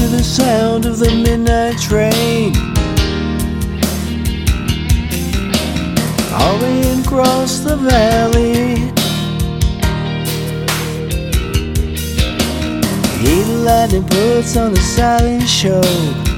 the sound of the midnight train, hurrying across the valley. Heat lightning puts on a silent show.